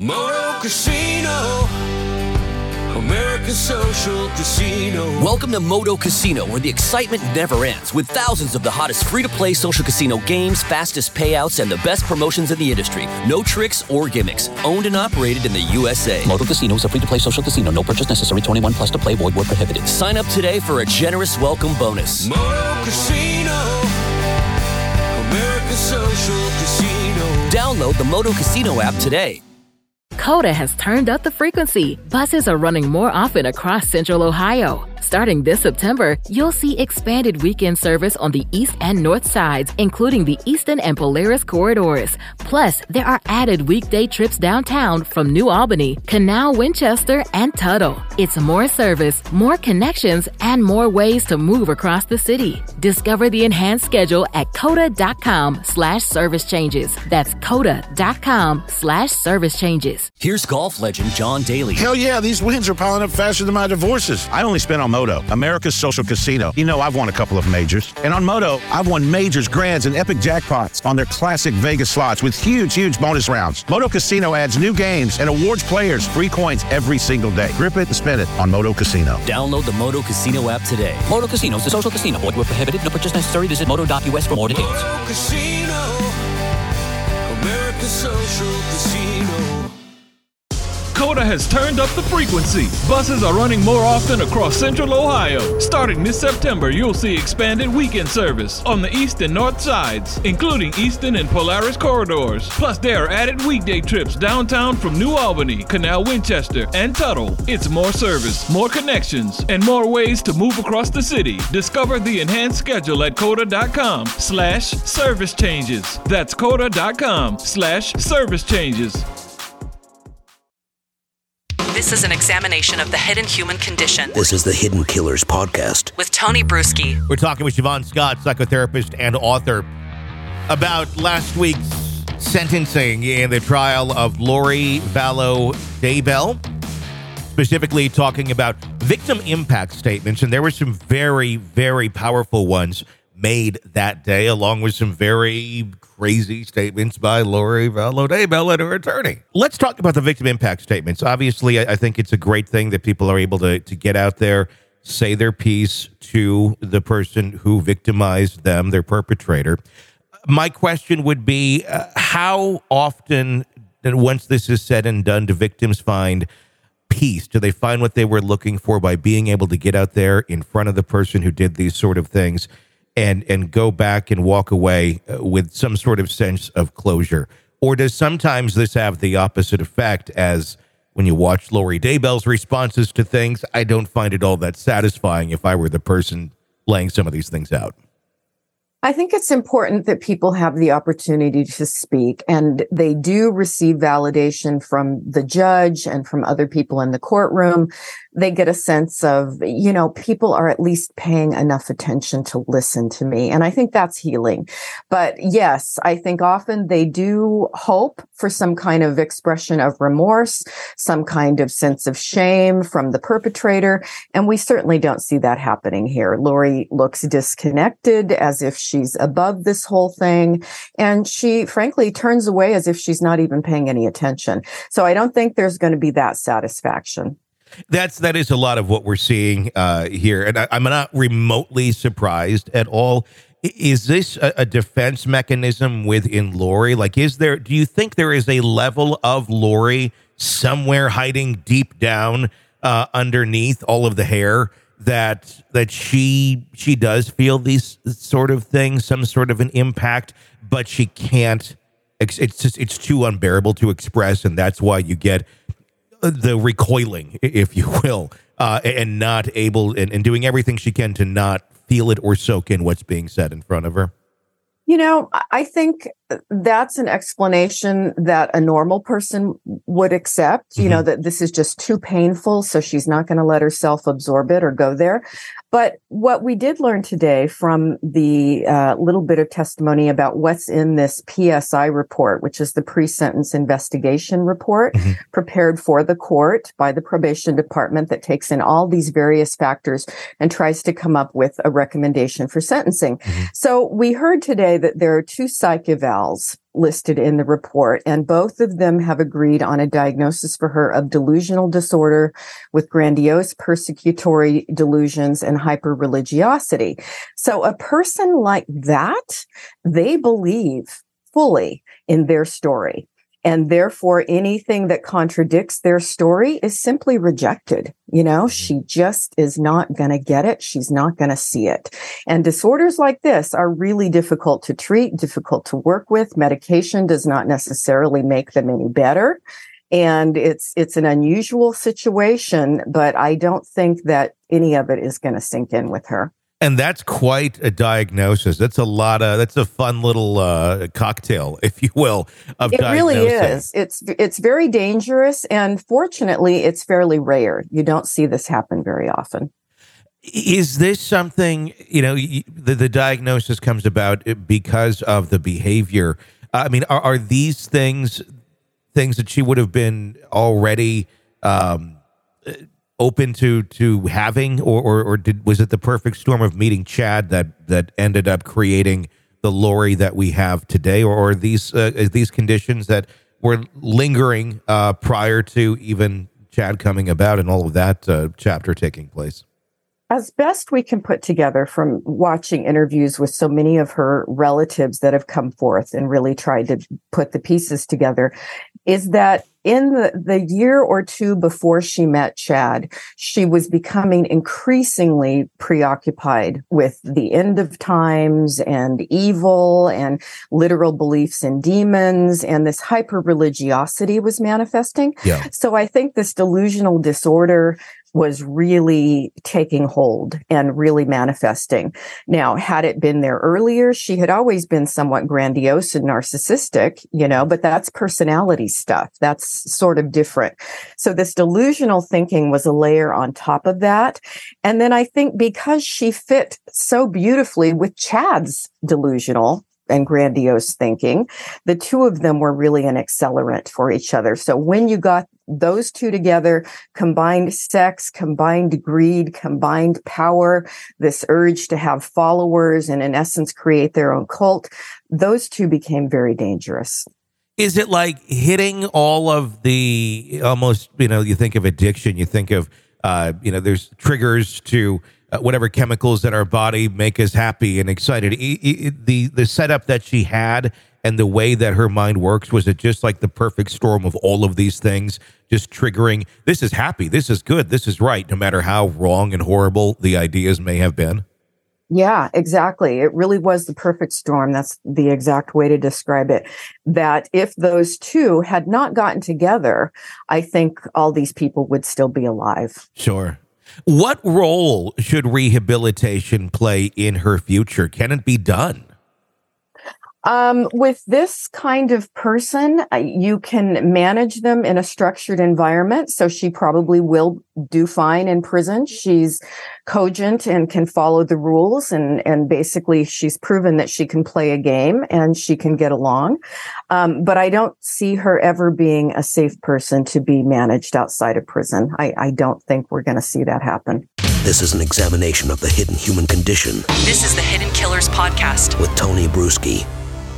Moto Casino, American Social Casino. Welcome to Moto Casino, where the excitement never ends, with thousands of the hottest free-to-play social casino games, fastest payouts, and the best promotions in the industry. No tricks or gimmicks. Owned and operated in the USA. Moto Casino is a free-to-play social casino. No purchase necessary. 21 plus to play. Void where prohibited. Sign up today for a generous welcome bonus. Moto Casino, American Social Casino. Download the Moto Casino app today. Coda has turned up the frequency. Buses are running more often across Central Ohio. Starting this September, you'll see expanded weekend service on the east and north sides, including the Eastern and Polaris corridors. Plus, there are added weekday trips downtown from New Albany, Canal, Winchester, and Tuttle. It's more service, more connections, and more ways to move across the city. Discover the enhanced schedule at coda.com/service changes. That's coda.com/service changes. Here's golf legend John Daly. Hell yeah, these wins are piling up faster than my divorces. I only spent on Moto, America's Social Casino. You know, I've won a couple of majors. And on Moto, I've won majors, grands, and epic jackpots on their classic Vegas slots with huge bonus rounds. Moto Casino adds new games and awards players free coins every single day. Grip it and spin it on Moto Casino. Download the Moto Casino app today. Moto Casino is a social casino. Void where prohibited. No purchase necessary. Visit moto.us for more details. Moto Casino, American Social Casino. Coda has turned up the frequency. Buses are running more often across Central Ohio. Starting this September, you'll see expanded weekend service on the east and north sides, including Eastern and Polaris corridors. Plus, there are added weekday trips downtown from New Albany, Canal, Winchester, and Tuttle. It's more service, more connections, and more ways to move across the city. Discover the enhanced schedule at coda.com/service changes. That's coda.com/service changes. This is an examination of the hidden human condition. This is the Hidden Killers podcast With Tony Bruschi. We're talking with Siobhan Scott, psychotherapist and author, about last week's sentencing in the trial of Lori Vallow Daybell, specifically talking about victim impact statements. And there were some very, very powerful ones made that day, along with some very crazy statements by Lori Vallow Daybell and her attorney. Let's talk about the victim impact statements. Obviously, I think it's a great thing that people are able to get out there, say their piece to the person who victimized them, their perpetrator. My question would be, how often, once this is said and done, do victims find peace? Do they find what they were looking for by being able to get out there in front of the person who did these sort of things and go back and walk away with some sort of sense of closure? Or does sometimes this have the opposite effect, as when you watch Lori Daybell's responses to things, I don't find it all that satisfying if I were the person laying some of these things out? I think it's important that people have the opportunity to speak, and they do receive validation from the judge and from other people in the courtroom. They get a sense of, people are at least paying enough attention to listen to me. And I think that's healing. But yes, I think often they do hope for some kind of expression of remorse, some kind of sense of shame from the perpetrator. And we certainly don't see that happening here. Lori looks disconnected, as if she's above this whole thing. And she frankly turns away as if she's not even paying any attention. So I don't think there's going to be that satisfaction. That is a lot of what we're seeing here. And I'm not remotely surprised at all. Is this a defense mechanism within Lori? Like, do you think there is a level of Lori somewhere hiding deep down underneath all of the hair that she does feel these sort of things, some sort of an impact, but she can't, it's too unbearable to express. And that's why you get the recoiling, if you will, and not able and doing everything she can to not feel it or soak in what's being said in front of her? I think that's an explanation that a normal person would accept, that this is just too painful, so she's not going to let herself absorb it or go there. But what we did learn today from the little bit of testimony about what's in this PSI report, which is the pre-sentence investigation report prepared for the court by the probation department that takes in all these various factors and tries to come up with a recommendation for sentencing. So we heard today that there are two psych evals gals listed in the report, and both of them have agreed on a diagnosis for her of delusional disorder with grandiose persecutory delusions and hyper-religiosity. So a person like that, they believe fully in their story. And therefore, anything that contradicts their story is simply rejected. You know, she just is not going to get it. She's not going to see it. And disorders like this are really difficult to treat, difficult to work with. Medication does not necessarily make them any better. And it's an unusual situation, but I don't think that any of it is going to sink in with her. And that's quite a diagnosis. That's a fun little cocktail, if you will, of it diagnosing. Really is. It's very dangerous, and fortunately, it's fairly rare. You don't see this happen very often. Is this something, the diagnosis comes about because of the behavior? I mean, are these things that she would have been already open to having, or was it the perfect storm of meeting Chad that ended up creating the Lori that we have today, or are these conditions that were lingering prior to even Chad coming about and all of that chapter taking place? As best we can put together from watching interviews with so many of her relatives that have come forth and really tried to put the pieces together, is that in the year or two before she met Chad, she was becoming increasingly preoccupied with the end of times and evil and literal beliefs in demons, and this hyper-religiosity was manifesting. Yeah. So I think this delusional disorder was really taking hold and really manifesting. Now, had it been there earlier, she had always been somewhat grandiose and narcissistic, but that's personality stuff. That's sort of different. So this delusional thinking was a layer on top of that. And then I think because she fit so beautifully with Chad's delusional and grandiose thinking, the two of them were really an accelerant for each other. So when you got those two together, combined sex, combined greed, combined power, this urge to have followers and in essence create their own cult, those two became very dangerous. Is it like hitting all of the almost, you think of addiction, you think of, there's triggers to whatever chemicals that our body make us happy and excited. The setup that she had and the way that her mind works, was it just like the perfect storm of all of these things just triggering, this is happy, this is good, this is right, no matter how wrong and horrible the ideas may have been? Yeah, exactly. It really was the perfect storm. That's the exact way to describe it. That if those two had not gotten together, I think all these people would still be alive. Sure. What role should rehabilitation play in her future? Can it be done? With this kind of person, you can manage them in a structured environment. So she probably will do fine in prison. She's cogent and can follow the rules. And basically she's proven that she can play a game and she can get along. But I don't see her ever being a safe person to be managed outside of prison. I don't think we're going to see that happen. This is an examination of the hidden human condition. This is the Hidden Killers Podcast with Tony Bruschi.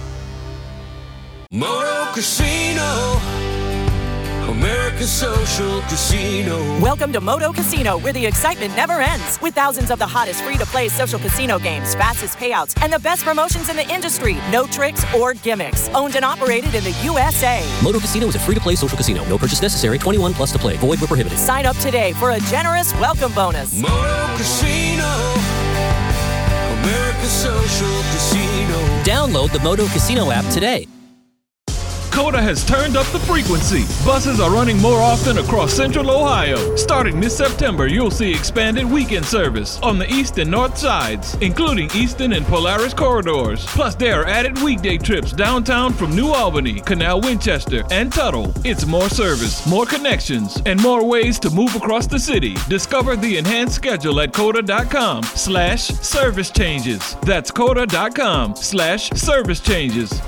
Moto Casino, America's social casino. Welcome to Moto Casino, where the excitement never ends. With thousands of the hottest free-to-play social casino games, fastest payouts, and the best promotions in the industry. No tricks or gimmicks. Owned and operated in the USA. Moto Casino is a free-to-play social casino. No purchase necessary. 21 plus to play. Void where prohibited. Sign up today for a generous welcome bonus. Moto Casino, America's social casino. Download the Moto Casino app today. Coda has turned up the frequency. Buses are running more often across Central Ohio. Starting this September, you'll see expanded weekend service on the east and north sides, including Eastern and Polaris corridors. Plus, there are added weekday trips downtown from New Albany, Canal Winchester, and Tuttle. It's more service, more connections, and more ways to move across the city. Discover the enhanced schedule at coda.com/service changes. That's coda.com/service changes.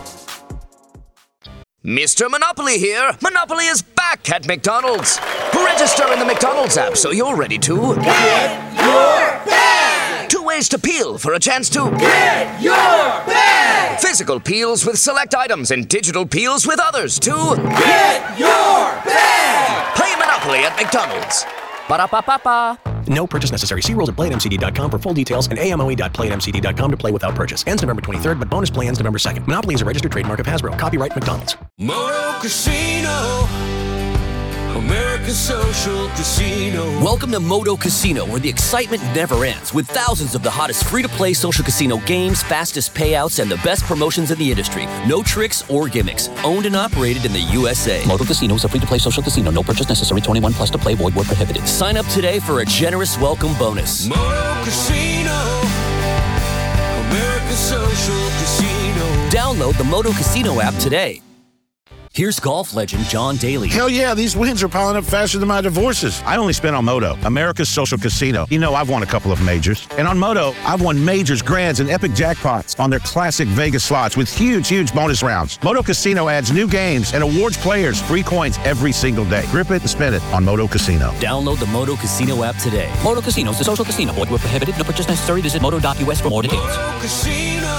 Mr. Monopoly here. Monopoly is back at McDonald's. Register in the McDonald's app so you're ready to get your bag. 2 ways ways to peel for a chance to Get your bag! physical peels with select items and digital peels with others to Get your bag! play Monopoly at McDonald's. Ba-da-ba-ba-ba. No purchase necessary. See rules at playatmcd.com for full details and amoe.playatmcd.com to play without purchase. Ends November 23rd, but bonus play ends November 2nd. Monopoly is a registered trademark of Hasbro. Copyright McDonald's. Moto Casino, America's Social Casino. Welcome to Moto Casino, where the excitement never ends, with thousands of the hottest free-to-play social casino games, fastest payouts, and the best promotions in the industry. No tricks or gimmicks. Owned and operated in the USA. Moto Casino is a free-to-play social casino. No purchase necessary. 21 plus to play. Void where prohibited. Sign up today for a generous welcome bonus. Moto Casino, America's Social Casino. Download the Moto Casino app today. Here's golf legend John Daly. Hell yeah, these wins are piling up faster than my divorces. I only spent on Moto, America's Social Casino. You know I've won a couple of majors. And on Moto, I've won majors, grands, and epic jackpots on their classic Vegas slots with huge bonus rounds. Moto Casino adds new games and awards players free coins every single day. Grip it and spin it on Moto Casino. Download the Moto Casino app today. Moto Casino is a social casino. Void where prohibited. No purchase necessary. Visit moto.us for more details. Moto Casino,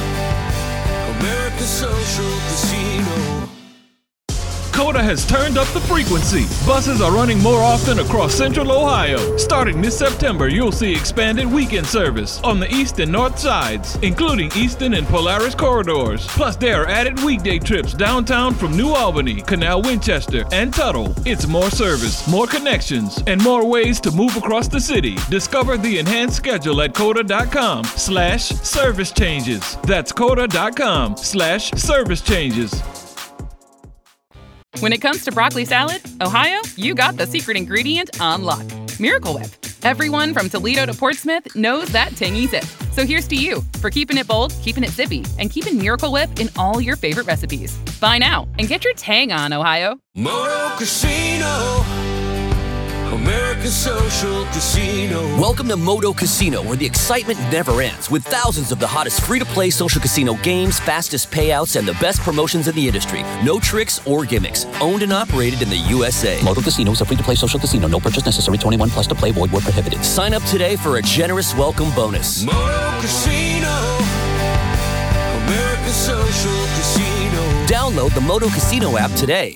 America's Social Casino. Coda has turned up the frequency. Buses are running more often across Central Ohio. Starting this September, you'll see expanded weekend service on the east and north sides, including Eastern and Polaris corridors. Plus, there are added weekday trips downtown from New Albany, Canal Winchester, and Tuttle. It's more service, more connections, and more ways to move across the city. Discover the enhanced schedule at coda.com/service changes. That's coda.com/service changes. When it comes to broccoli salad, Ohio, you got the secret ingredient on lock. Miracle Whip. Everyone from Toledo to Portsmouth knows that tangy zip. So here's to you for keeping it bold, keeping it zippy, and keeping Miracle Whip in all your favorite recipes. Buy now and get your tang on, Ohio. Moto Casino, America's Social Casino. Welcome to Moto Casino, where the excitement never ends, with thousands of the hottest free-to-play social casino games, fastest payouts, and the best promotions in the industry. No tricks or gimmicks. Owned and operated in the USA. Moto Casino is a free-to-play social casino. No purchase necessary. 21 plus to play. Void where prohibited. Sign up today for a generous welcome bonus. Moto Casino, America's Social Casino. Download the Moto Casino app today.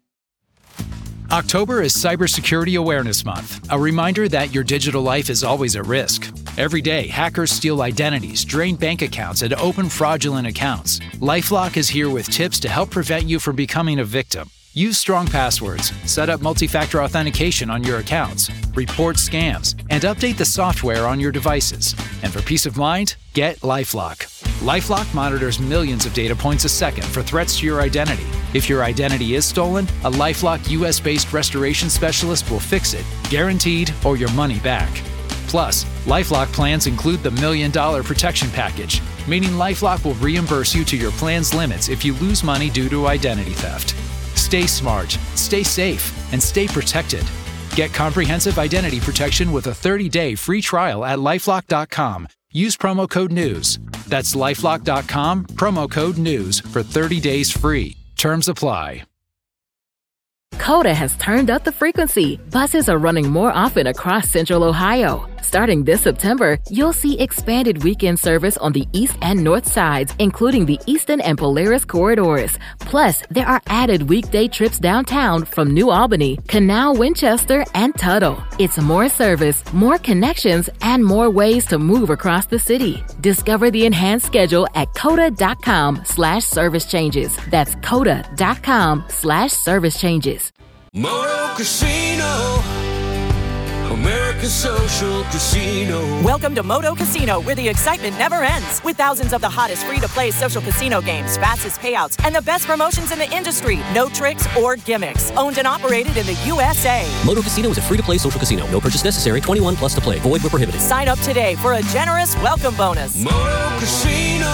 October is Cybersecurity Awareness Month, a reminder that your digital life is always at risk. Every day, hackers steal identities, drain bank accounts, and open fraudulent accounts. LifeLock is here with tips to help prevent you from becoming a victim. Use strong passwords, set up multi-factor authentication on your accounts, report scams, and update the software on your devices. And for peace of mind, get LifeLock. LifeLock monitors millions of data points a second for threats to your identity. If your identity is stolen, a LifeLock US-based restoration specialist will fix it, guaranteed, or your money back. Plus, LifeLock plans include the $1 Million Protection Package, meaning LifeLock will reimburse you to your plan's limits if you lose money due to identity theft. Stay smart, stay safe, and stay protected. Get comprehensive identity protection with a 30-day free trial at LifeLock.com. Use promo code NEWS. That's LifeLock.com, promo code NEWS for 30 days free. Terms apply. Coda has turned up the frequency. Buses are running more often across Central Ohio. Starting this September, you'll see expanded weekend service on the east and north sides, including the Eastern and Polaris corridors. Plus, there are added weekday trips downtown from New Albany, Canal Winchester, and Tuttle. It's more service, more connections, and more ways to move across the city. Discover the enhanced schedule at coda.com/service changes. That's coda.com/service changes. Moto Casino, America's Social Casino. Welcome to Moto Casino, where the excitement never ends. With thousands of the hottest free-to-play social casino games, fastest payouts, and the best promotions in the industry. No tricks or gimmicks. Owned and operated in the USA. Moto Casino is a free-to-play social casino. No purchase necessary. 21 plus to play. Void where prohibited. Sign up today for a generous welcome bonus. Moto Casino,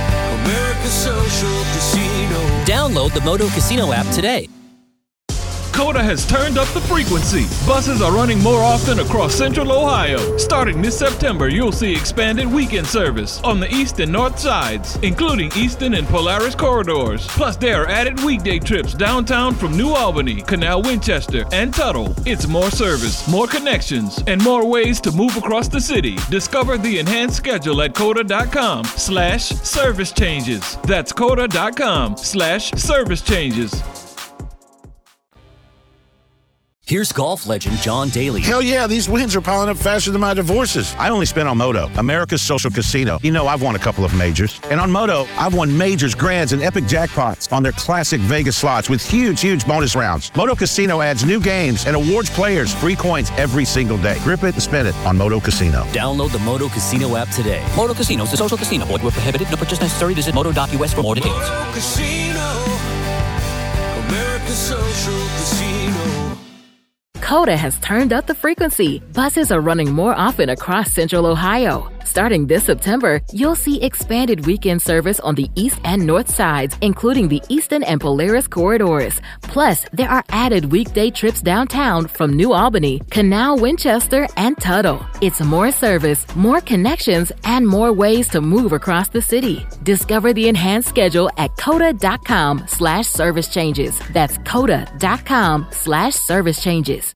America's Social Casino. Download the Moto Casino app today. Coda has turned up the frequency. Buses are running more often across Central Ohio. Starting this September, you'll see expanded weekend service on the east and north sides, including Eastern and Polaris corridors. Plus, there are added weekday trips downtown from New Albany, Canal Winchester, and Tuttle. It's more service, more connections, and more ways to move across the city. Discover the enhanced schedule at coda.com/service changes. That's coda.com/service changes. Here's golf legend John Daly. Hell yeah, these wins are piling up faster than my divorces. I only spent on Moto, America's social casino. You know I've won a couple of majors. And on Moto, I've won majors, grands, and epic jackpots on their classic Vegas slots with huge bonus rounds. Moto Casino adds new games and awards players free coins every single day. Grip it and spin it on Moto Casino. Download the Moto Casino app today. Moto Casino is a social casino. Void where prohibited. No purchase necessary. Visit moto.us for more details. Moto Casino, America's social casino. Coda has turned up the frequency. Buses are running more often across Central Ohio. Starting this September, you'll see expanded weekend service on the east and north sides, including the Eastern and Polaris corridors. Plus, there are added weekday trips downtown from New Albany, Canal Winchester, and Tuttle. It's more service, more connections, and more ways to move across the city. Discover the enhanced schedule at coda.com/service changes. That's coda.com/service changes.